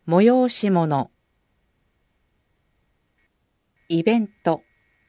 催し物、イベント、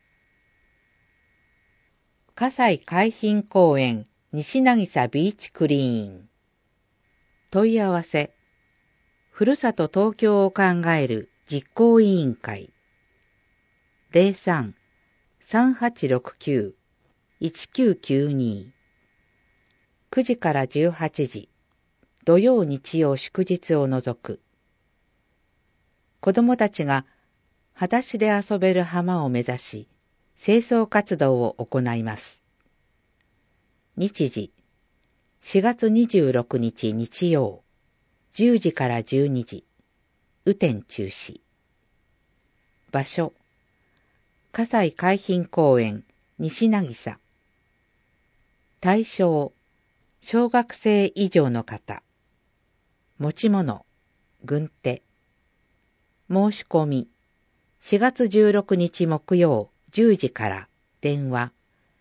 葛西海浜公園西渚ビーチクリーン。問い合わせ、ふるさと東京を考える実行委員会。03-3869-1992。9時から18時、土曜日曜祝日を除く。子どもたちが裸足で遊べる浜を目指し、清掃活動を行います。日時、4月26日日曜、10時から12時、雨天中止。場所、葛西海浜公園西渚。対象、小学生以上の方。持ち物、軍手。申し込み、4月16日木曜10時から電話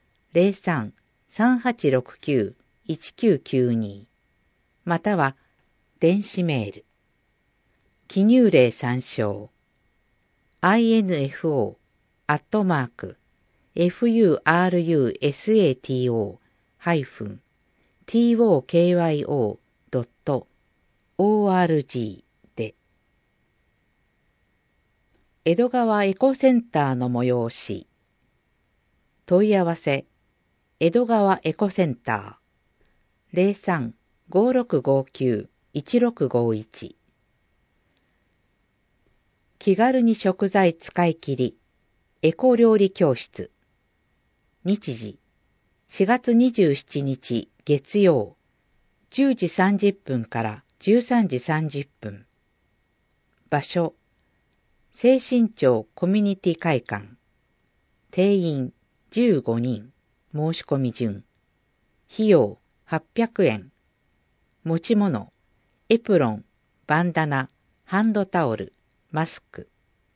03-3869-1992または電子メール。記入例参照。info@furusato-tokyo.org で。江戸川エコセンターの催し。問い合わせ、江戸川エコセンター03-5659-1651。気軽に食材使い切り、エコ料理教室。日時、4月27日月曜、10時30分から13時30分。場所、清新町コミュニティ会館。定員15人。申し込み順。費用800円。持ち物、エプロン、バンダナ、ハンドタオル、マスク。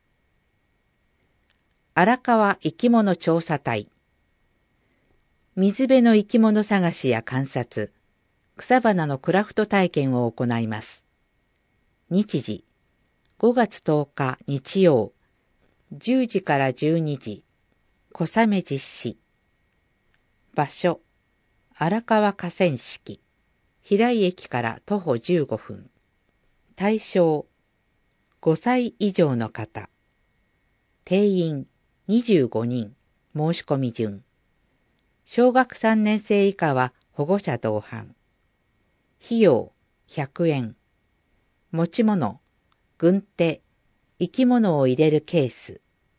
荒川生き物調査隊。水辺の生き物探しや観察、草花のクラフト体験を行います。日時、5月10日日曜、10時から12時、小雨実施。場所、荒川河川敷。平井駅から徒歩15分。対象、5歳以上の方。定員25人。申し込み順。小学3年生以下は保護者同伴。費用100円。持ち物、軍手、生き物を入れるケース。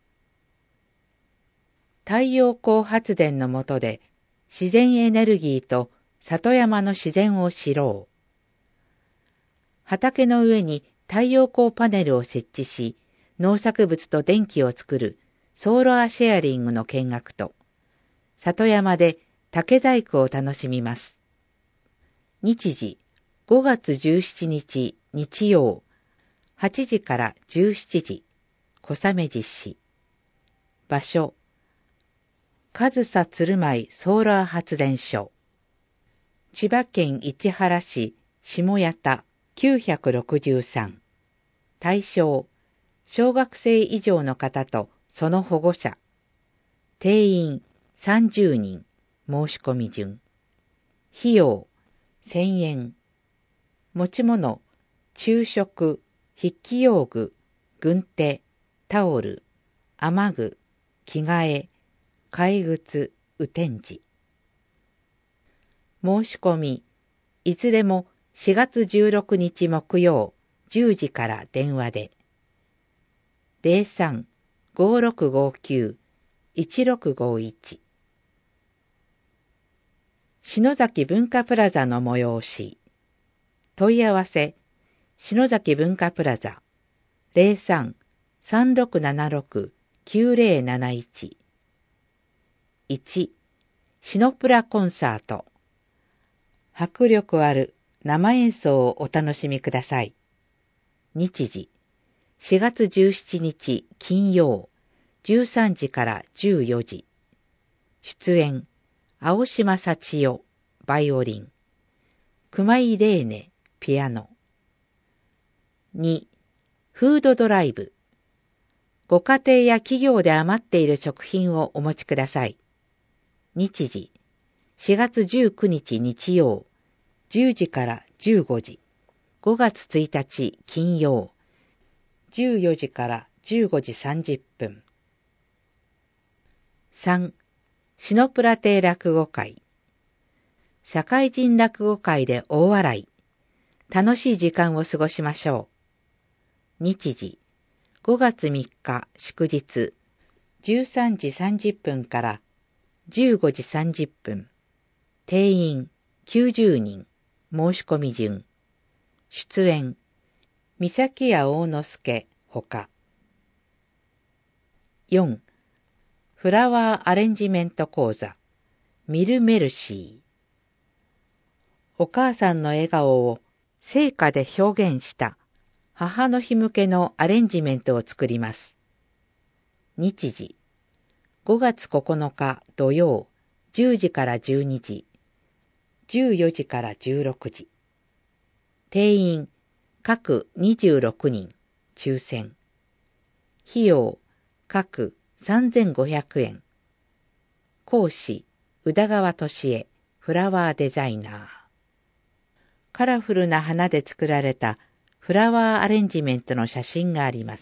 太陽光発電の下で自然エネルギーと里山の自然を知ろう。畑の上に太陽光パネルを設置し、農作物と電気を作るソーラーシェアリングの見学と、里山で竹細工を楽しみます。日時、5月17日日曜、8時から17時、小雨実施。場所、上総鶴舞ソーラー発電所。千葉県市原市下谷田963。対象、小学生以上の方とその保護者。定員30人。申し込み順。費用1000円。持ち物、昼食、筆記用具、軍手、タオル、雨具、着替え、替え靴、雨天時。申し込み、いずれも4月16日木曜10時から電話で。03-5659-1651。篠崎文化プラザの催し。問い合わせ、篠崎文化プラザ03-3676-9071。1、シノプラコンサート。迫力ある生演奏をお楽しみください。日時、4月17日金曜、13時から14時。出演、青島幸代、バイオリン。熊井玲音、ピアノ。2、 フードドライブ。ご家庭や企業で余っている食品をお持ちください。日時、4月19日日曜、10時から15時。5月1日金曜、14時から15時30分。3. シノプラ亭落語会。社会人落語会で大笑い。楽しい時間を過ごしましょう。日時、5月3日祝日、13時30分から15時30分。定員90人。申し込み順。出演、三崎屋大之助ほか。4. フラワーアレンジメント講座、ミルメルシー。お母さんの笑顔を聖歌で表現した母の日向けのアレンジメントを作ります。日時、5月9日土曜、10時から12時、14時から16時。定員、各26人、抽選。費用、各3500円。講師、宇田川俊恵、フラワーデザイナー。カラフルな花で作られたフラワーアレンジメントの写真があります。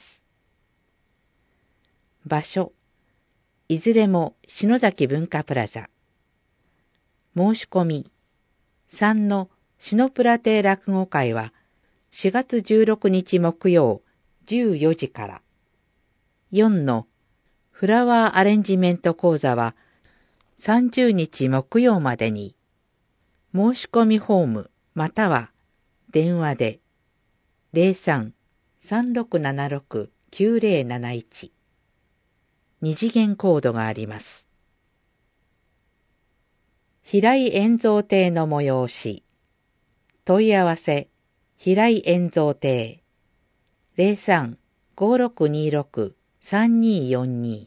場所、いずれも篠崎文化プラザ。申し込み、3のシノプラ亭落語会は4月16日木曜14時から。4のフラワーアレンジメント講座は30日木曜までに。申し込みフォームまたは電話で 03-3676-9071 二次元コードがあります。平井円蔵亭の催し。問い合わせ、平井円蔵亭 03-5626-3242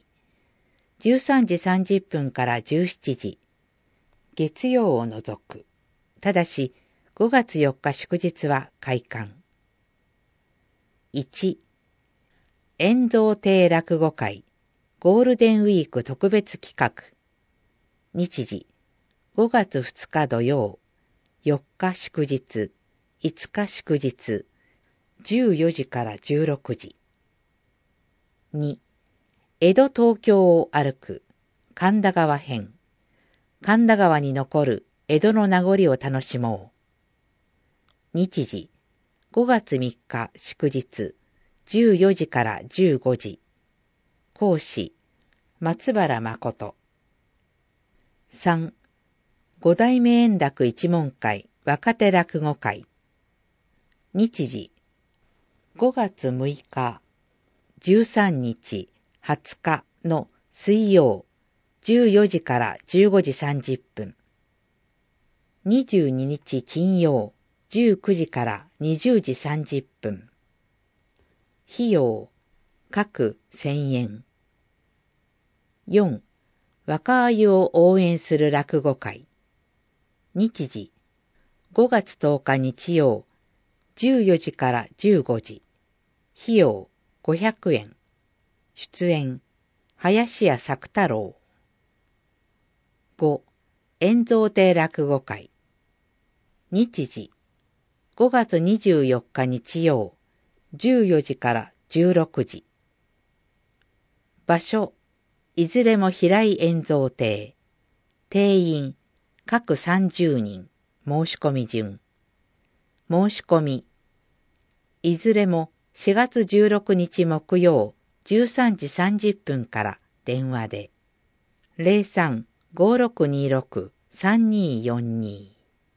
13時30分から17時。月曜を除く。ただし、5月4日祝日は開館。1. 円蔵亭落語会ゴールデンウィーク特別企画。日時、5月2日土曜、4日祝日、5日祝日、14時から16時。2. 江戸東京を歩く神田川編。神田川に残る江戸の名残を楽しもう。日時、5月3日祝日、14時から15時。講師、松原誠。3. 五代目円楽一門会若手落語会。日時、5月6日、13日、20日の水曜、14時から15時30分。22日金曜、19時から20時30分。費用、各1000円。4. 若鮎を応援する落語会。日時、5月10日日曜、14時から15時。費用、500円。出演、林家作太郎。5. 円蔵亭落語会。日時、5月24日日曜、14時から16時。場所、いずれも平井円蔵亭。定員、各30人。申し込み順。申し込み。いずれも4月16日木曜、13時30分から電話で。03-5626-3242。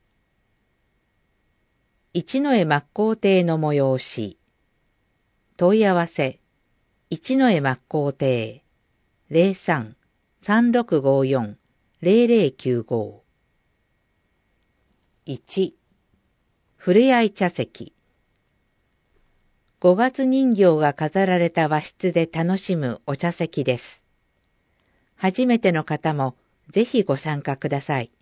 一之江真光亭の催し。問い合わせ、一之江真光亭 03-3654-0095。1. ふれあい茶席。5月人形が飾られた和室で楽しむお茶席です。初めての方もぜひご参加ください。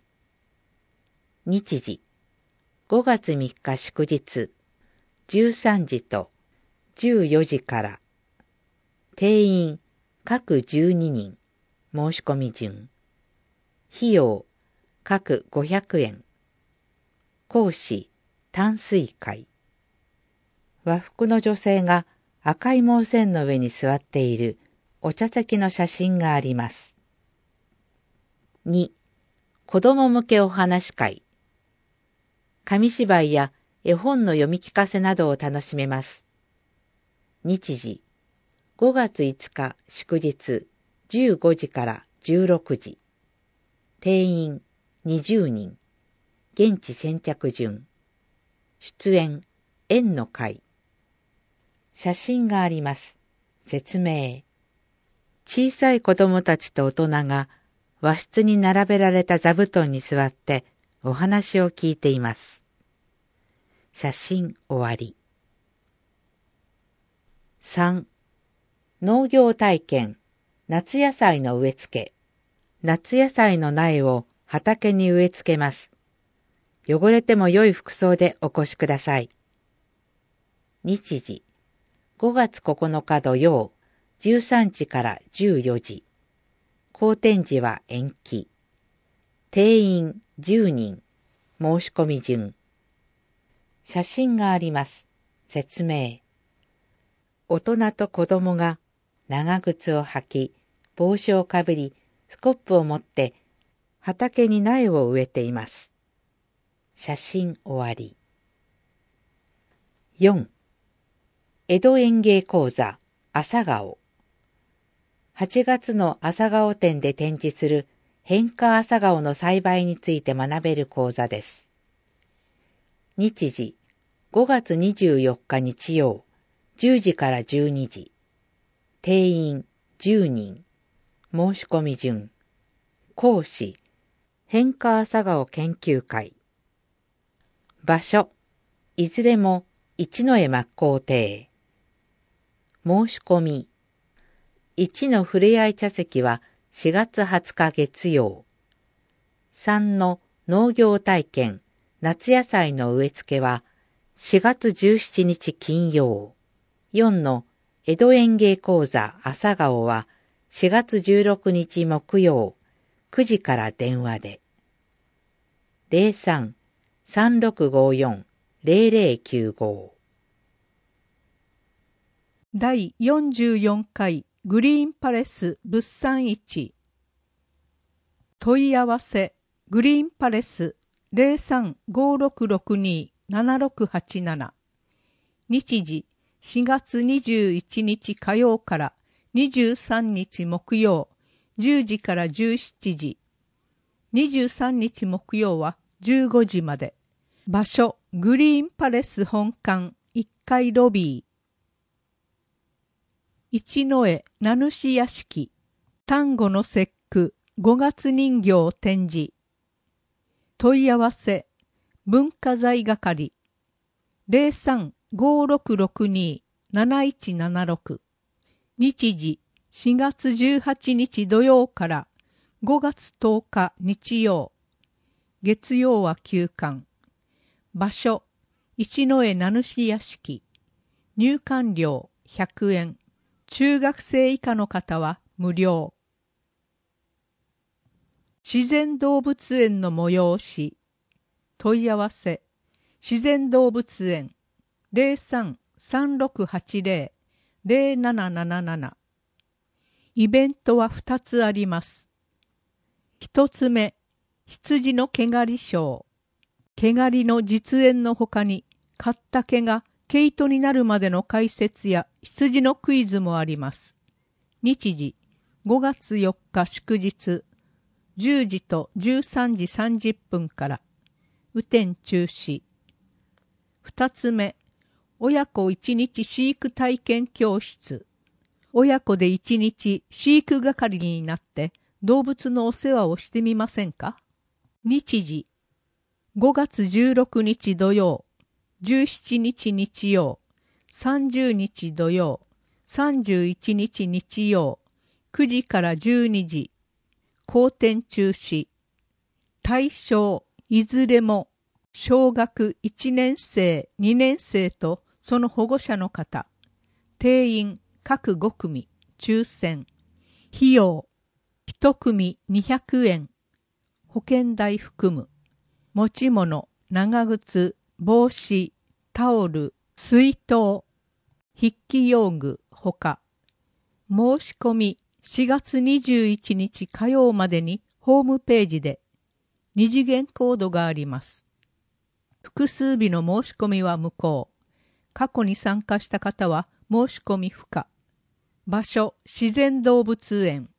日時、5月3日祝日、13時と 14時から。定員各12人。申し込み順。費用各500円。講師淡水会。和服の女性が赤い毛線の上に座っているお茶席の写真があります。2、子供向けお話会。紙芝居や絵本の読み聞かせなどを楽しめます。日時、5月5日祝日15時から16時。定員20人。現地先着順。出演、園の会。写真があります。説明。小さい子供たちと大人が和室に並べられた座布団に座ってお話を聞いています。写真終わり。3、農業体験、夏野菜の植え付け。夏野菜の苗を畑に植え付けます。汚れても良い服装でお越しください。日時、5月9日土曜、13時から14時。開店時は延期。定員10人。申し込み順。写真があります。説明。大人と子供が長靴を履き、帽子をかぶり、スコップを持って畑に苗を植えています。写真終わり。4、江戸園芸講座朝顔。8月の朝顔展で展示する変化朝顔の栽培について学べる講座です。日時、5月24日日曜、10時から12時。定員10人。申し込み順。講師、変化朝顔研究会。場所、いずれも一之江真高亭。申し込み。1のふれあい茶席は4月20日月曜。3の農業体験、夏野菜の植え付けは4月17日金曜。4の江戸園芸講座朝顔は4月16日木曜。9時から電話で。03-3654-0095。 第44回グリーンパレス物産市。問い合わせグリーンパレス 03-5662-7687。日時4月21日火曜から23日木曜10時から17時。23日木曜は15時まで。場所グリーンパレス本館1階ロビー。一之江名主屋敷。端午の節句5月人形展示。問い合わせ文化財係 03-5662-7176。日時4月18日土曜から5月10日日曜。月曜は休館。場所一之江名主屋敷。入館料100円。中学生以下の方は無料。自然動物園の催し。問い合わせ自然動物園 03-3680-0777。イベントは2つあります。1つ目、羊の毛刈りショー。毛刈りの実演の他に、刈った毛が毛糸になるまでの解説や羊のクイズもあります。日時、5月4日祝日、10時と13時30分から。雨天中止。2つ目、親子1日飼育体験教室。親子で1日飼育係になって動物のお世話をしてみませんか？日時、5月16日土曜、17日日曜、30日土曜、31日日曜、9時から12時。開店中止。対象、いずれも小学1年生、2年生とその保護者の方。 定員各5組、抽選。費用、1組200円。保険代含む。持ち物、長靴、帽子、タオル、水筒、筆記用具、ほか。申し込み4月21日火曜までにホームページで二次元コードがあります。複数日の申し込みは無効。過去に参加した方は申し込み不可。場所、自然動物園。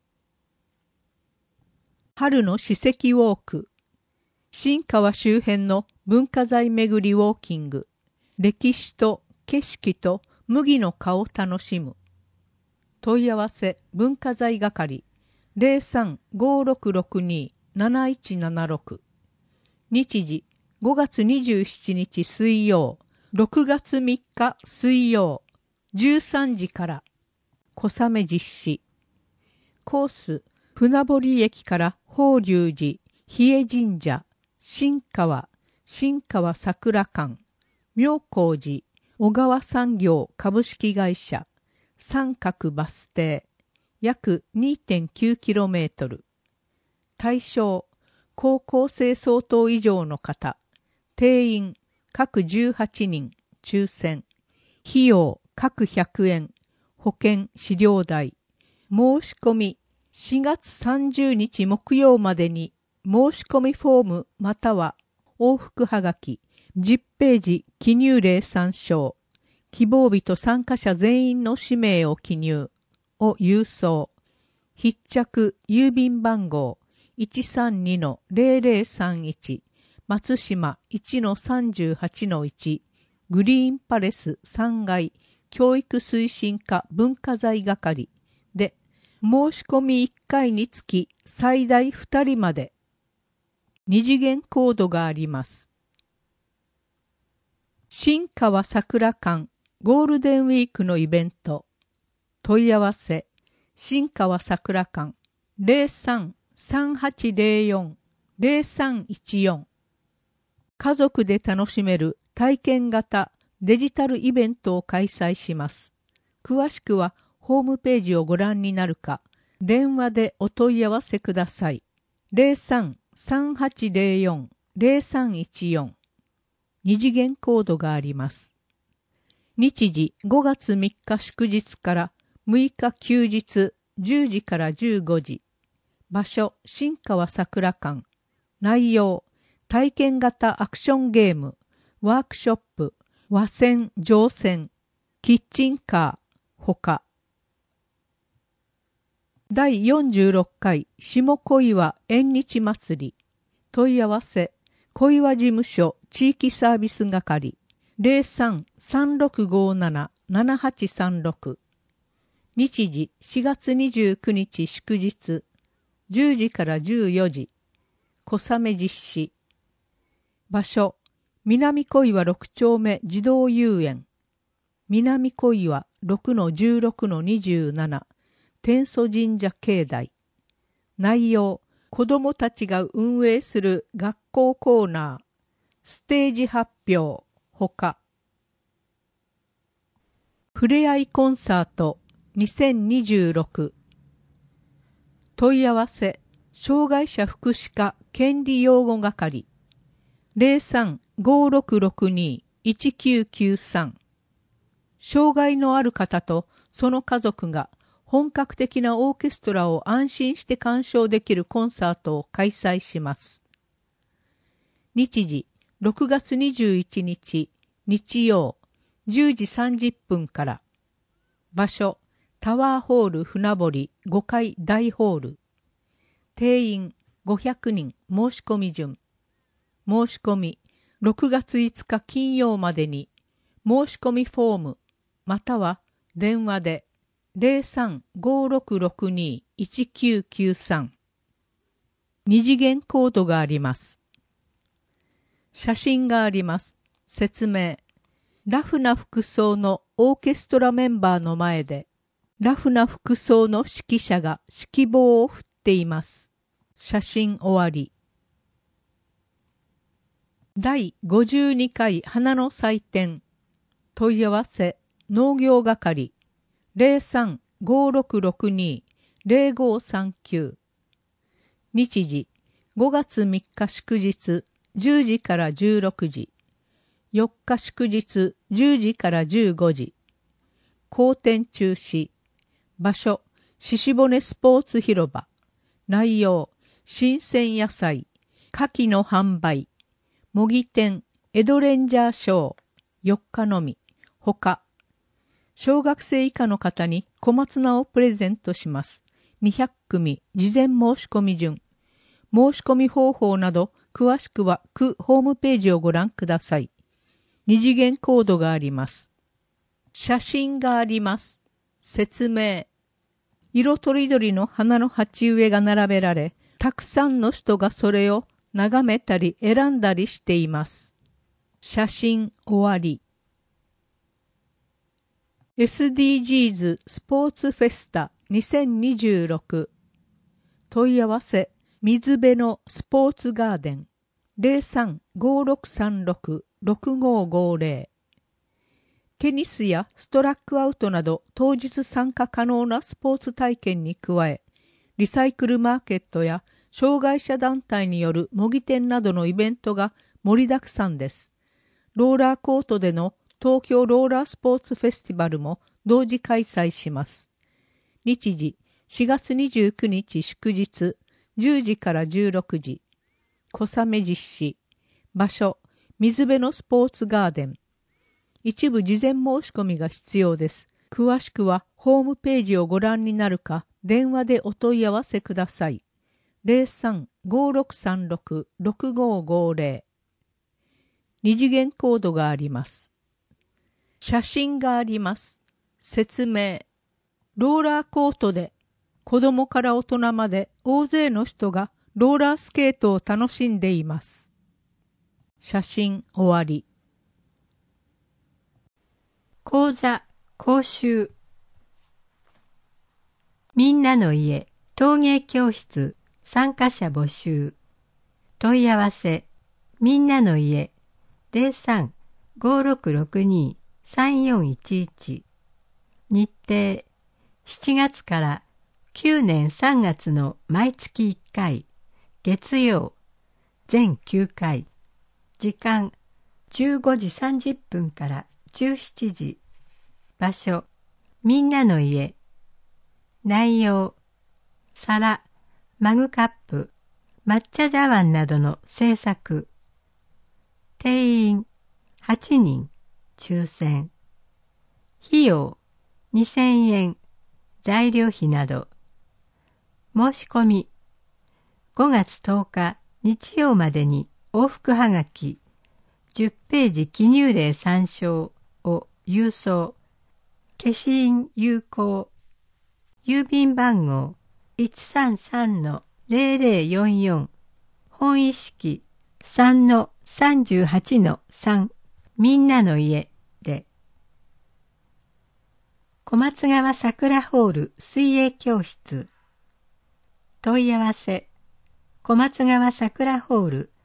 春の史跡ウォーク。新川周辺の文化財巡りウォーキング。歴史と景色と麦の香を楽しむ。問い合わせ文化財係 03-5662-7176。日時5月27日水曜、6月3日水曜、13時から。小雨実施。コース、船堀駅から法隆寺、比叡神社、新川桜館、妙高寺、小川産業株式会社、三角バス停、約 2.9km。対象、高校生相当以上の方。定員、各18人、抽選。費用、各100円。保険、資料代。申し込み、4月30日木曜までに、申し込みフォームまたは往復はがき、10ページ記入例参照。希望日と参加者全員の氏名を記入。を郵送。必着郵便番号 132-0031 松島 1-38-1 グリーンパレス3階教育推進課文化財係で申し込み1回につき最大2人まで二次元コードがあります。新川桜館ゴールデンウィークのイベント。問い合わせ新川桜館 03-3804-0314。家族で楽しめる体験型デジタルイベントを開催します。詳しくはホームページをご覧になるか、電話でお問い合わせください。03-3804-0314。二次元コードがあります。日時5月3日祝日から6日休日10時から15時。場所新川桜館。内容体験型アクションゲーム、ワークショップ、和船乗船、キッチンカー、ほか。第46回下小岩縁日祭り。問い合わせ小岩事務所地域サービス係 03-3657-7836。日時4月29日祝日10時から14時。小雨実施。場所南小岩6丁目児童遊園。南小岩 6-16-27 天祖神社境内。内容子どもたちが運営する学校コーナー、ステージ発表、ほか。ふれあいコンサート2026。問い合わせ、障害者福祉課権利擁護係 03-5662-1993。障害のある方とその家族が本格的なオーケストラを安心して鑑賞できるコンサートを開催します。日時6月21日日曜10時30分から。場所タワーホール船堀5階大ホール。定員500人申し込み順。申し込み6月5日金曜までに申し込みフォームまたは電話で03-5662-1993。二次元コードがあります。写真があります。説明。ラフな服装のオーケストラメンバーの前で、ラフな服装の指揮者が指揮棒を振っています。写真終わり。第52回花の祭典。問い合わせ農業係 03-5662-0539。日時5月3日祝日10時から16時。4日祝日10時から15時。後天中止。場所、鹿骨スポーツ広場。内容、新鮮野菜、牡蠣の販売。模擬店、エドレンジャーショー。4日のみ。他。小学生以下の方に小松菜をプレゼントします。200組、事前申し込み順。申し込み方法など、詳しくは区ホームページをご覧ください。二次元コードがあります。写真があります。説明。色とりどりの花の鉢植えが並べられ、たくさんの人がそれを眺めたり選んだりしています。写真終わり。SDGs スポーツフェスタ2026。問い合わせ、水辺のスポーツガーデン 03-5636-6550。テニスやストラックアウトなど当日参加可能なスポーツ体験に加え、リサイクルマーケットや障害者団体による模擬店などのイベントが盛りだくさんです。ローラーコートでの東京ローラースポーツフェスティバルも同時開催します。日時4月29日祝日10時から16時。小雨実施。場所、水辺のスポーツガーデン。一部事前申し込みが必要です。詳しくはホームページをご覧になるか、電話でお問い合わせください。03-5636-6550。二次元コードがあります。写真があります。説明。ローラーコートで子供から大人まで大勢の人がローラースケートを楽しんでいます。写真終わり。 講座講習。みんなの家陶芸教室参加者募集。問い合わせ、みんなの家 03-5662-3411。日程、7月から9年3月の毎月1回、月曜、全9回。時間、15時30分から17時。場所、みんなの家。内容、皿、マグカップ、抹茶茶碗などの制作。定員、8人、抽選。費用、2000円、材料費など。申し込み、5月10日日曜までに往復はがき10ページ記入例参照を郵送。消印有効。郵便番号 133-0044。本意識 3-38-3。みんなの家で。小松川桜ホール水泳教室。問い合わせ、小松川桜ホール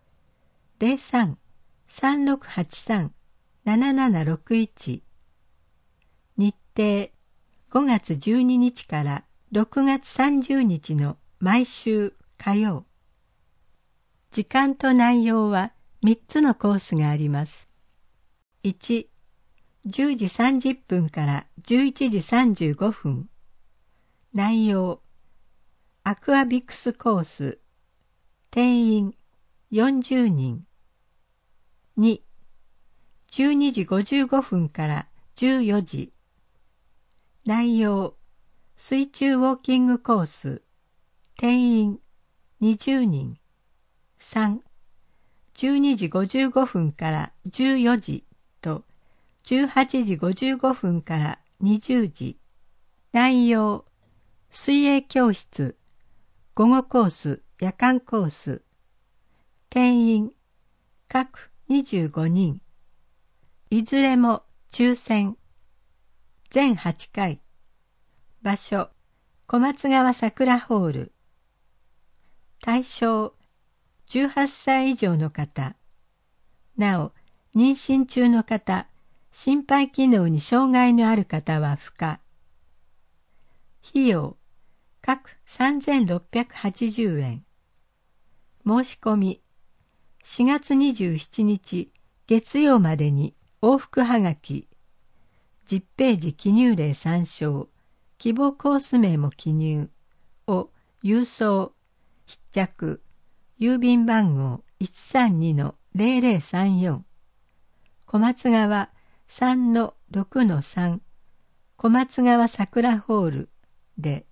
03-3683-7761。日程、5月12日から6月30日の毎週火曜。時間と内容は3つのコースがあります。1、10時30分から11時35分。内容、アクアビクスコース。定員40人。2、12時55分から14時。内容、水中ウォーキングコース。定員20人。3、12時55分から14時と18時55分から20時。内容、水泳教室、午後コース、夜間コース。定員、各25人。いずれも抽選。全8回。場所、小松川桜ホール。対象、18歳以上の方。なお、妊娠中の方、心肺機能に障害のある方は不可。 費用、各3680円。申し込み、4月27日月曜までに往復はがき、10ページ記入例参照、希望コース名も記入を郵送、必着、郵便番号 132-0034、小松川 3-6-3、小松川桜ホールで、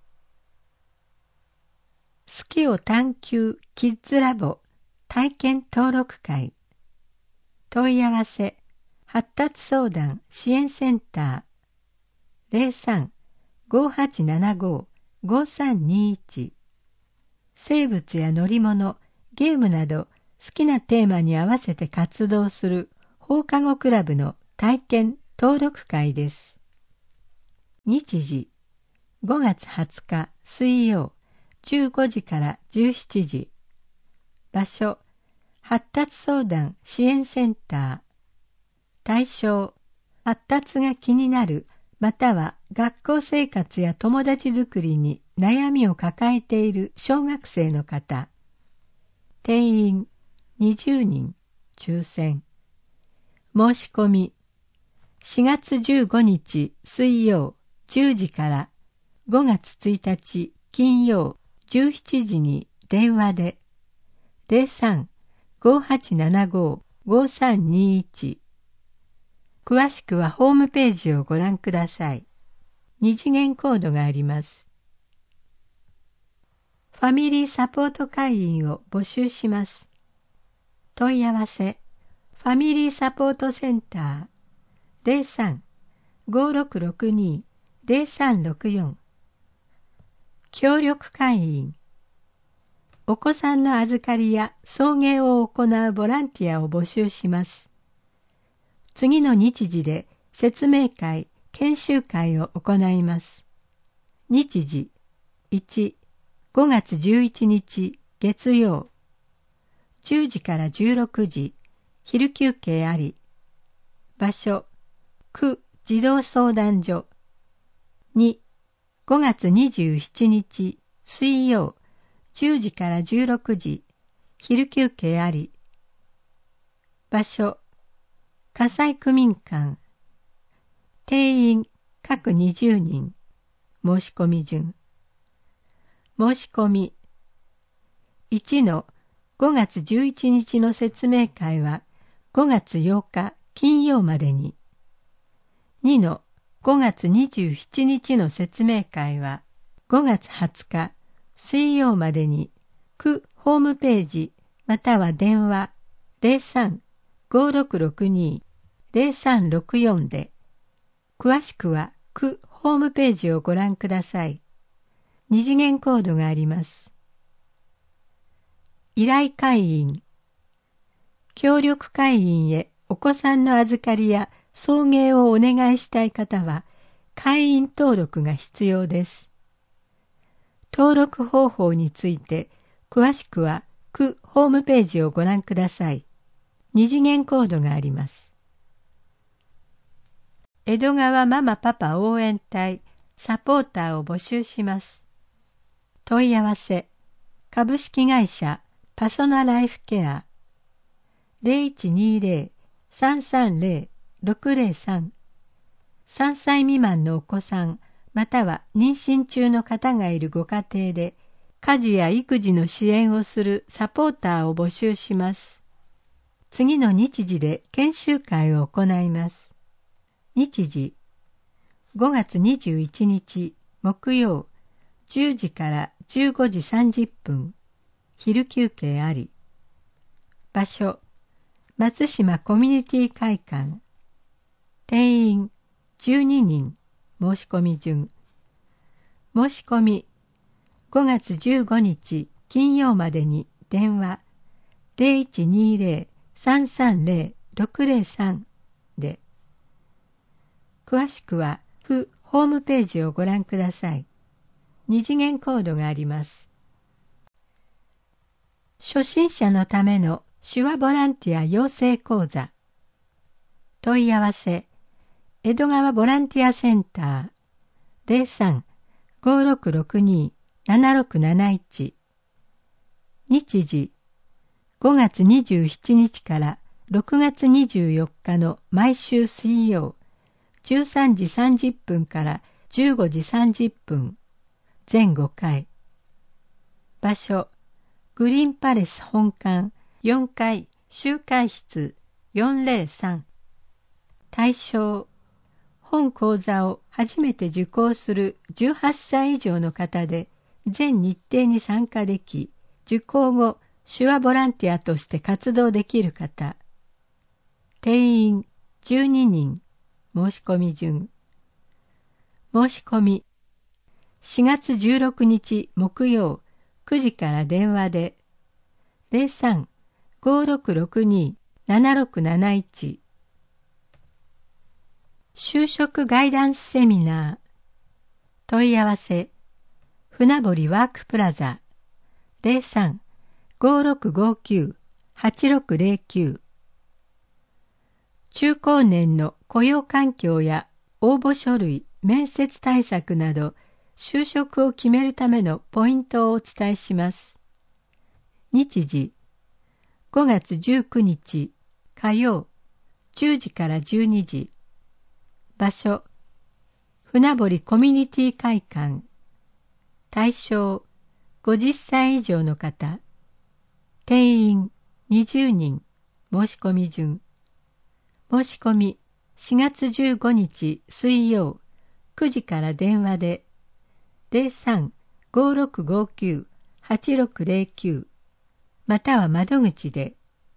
好きを探求キッズラボ体験登録会、問い合わせ発達相談支援センター 03-5875-5321、生物や乗り物、ゲームなど好きなテーマに合わせて活動する放課後クラブの体験登録会です。日時5月20日水曜15時から17時。場所発達相談支援センター。対象発達が気になるまたは学校生活や友達づくりに悩みを抱えている小学生の方。定員20人抽選。申し込み4月15日水曜10時から5月1日金曜17時に電話で 03-5875-5321。詳しくはホームページをご覧ください。2次元コードがあります。ファミリーサポート会員を募集します。問い合わせファミリーサポートセンター 03-5662-0364。協力会員お子さんの預かりや送迎を行うボランティアを募集します。次の日時で説明会、研修会を行います。日時1、5月11日月曜10時から16時、昼休憩あり。場所区児童相談所。2、5月27日水曜10時から16時、昼休憩あり。場所火災区民館。定員各20人。申し込み順。申し込み1の5月11日の説明会は5月8日金曜までに。2の5月27日の説明会は5月20日水曜までに区ホームページまたは電話 03-5662-0364 で、詳しくは区ホームページをご覧ください。2次元コードがあります。依頼会員協力会員へお子さんの預かりや送迎をお願いしたい方は会員登録が必要です。登録方法について詳しくは区ホームページをご覧ください。2次元コードがあります。江戸川ママパパ応援隊サポーターを募集します。問い合わせ株式会社パソナライフケア 0120-330-603。 3歳未満のお子さんまたは妊娠中の方がいるご家庭で家事や育児の支援をするサポーターを募集します。次の日時で研修会を行います。日時5月21日木曜10時から15時30分、昼休憩あり。場所松島コミュニティ会館。定員12人。申し込み順。申し込み5月15日金曜までに電話 0120-330-603 で。詳しくは区ホームページをご覧ください。2次元コードがあります。初心者のための手話ボランティア養成講座。問い合わせ江戸川ボランティアセンター 5662-7671。日時、5月27日から6月24日の毎週水曜、13時30分から15時30分、全5回。場所、グリーンパレス本館4階集会室403。対象、本講座を初めて受講する18歳以上の方で、全日程に参加でき、受講後、手話ボランティアとして活動できる方。定員12人、申し込み順。申し込み、4月16日木曜9時から電話で、03-5662-7671。就職ガイダンスセミナー。問い合わせ、船堀ワークプラザ、03-5659-8609。中高年の雇用環境や応募書類、面接対策など、就職を決めるためのポイントをお伝えします。日時、5月19日火曜、10時から12時。場所、船堀コミュニティ会館。対象、50歳以上の方。定員20人、申し込み順。申し込み、4月15日水曜、9時から電話で、03-5659-8609、または窓口で。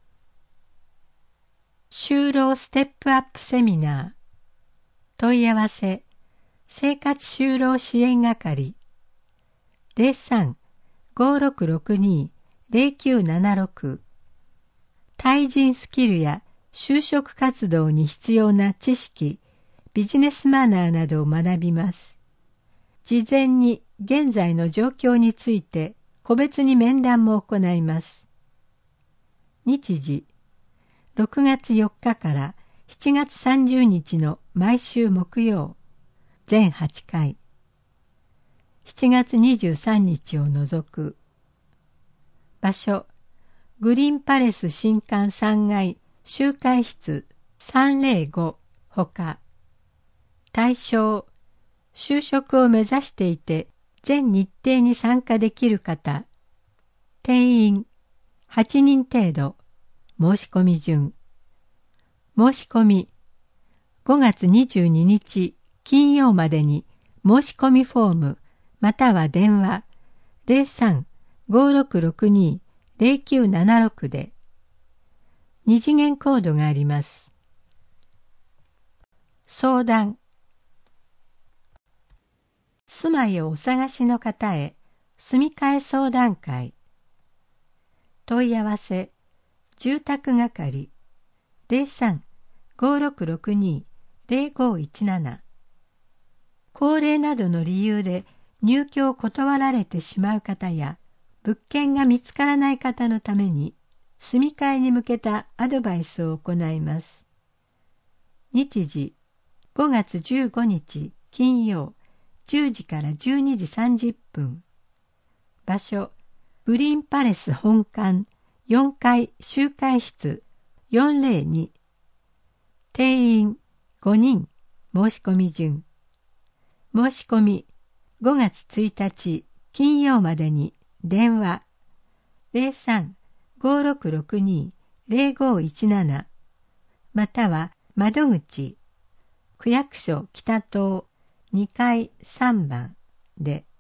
就労ステップアップセミナー。問い合わせ、生活就労支援係。03-5662-0976。対人スキルや就職活動に必要な知識、ビジネスマナーなどを学びます。事前に現在の状況について個別に面談も行います。日時、6月4日から7月30日の毎週木曜、全8回。7月23日を除く。場所、グリーンパレス新館3階集会室305ほか。対象、就職を目指していて全日程に参加できる方。定員8人程度。申し込み順。申し込み、5月22日金曜までに申し込みフォームまたは電話 03-5662-0976 で。2次元コードがあります。相談。住まいをお探しの方へ住み替え相談会。問い合わせ、住宅係 03-5662-0517。高齢などの理由で入居を断られてしまう方や物件が見つからない方のために住み替えに向けたアドバイスを行います。日時、5月15日金曜10時から12時30分。場所、グリーンパレス本館4階集会室402。定員5人、申し込み順。申し込み、5月1日金曜までに電話 03-5662-0517 または窓口、区役所北棟2階3番で。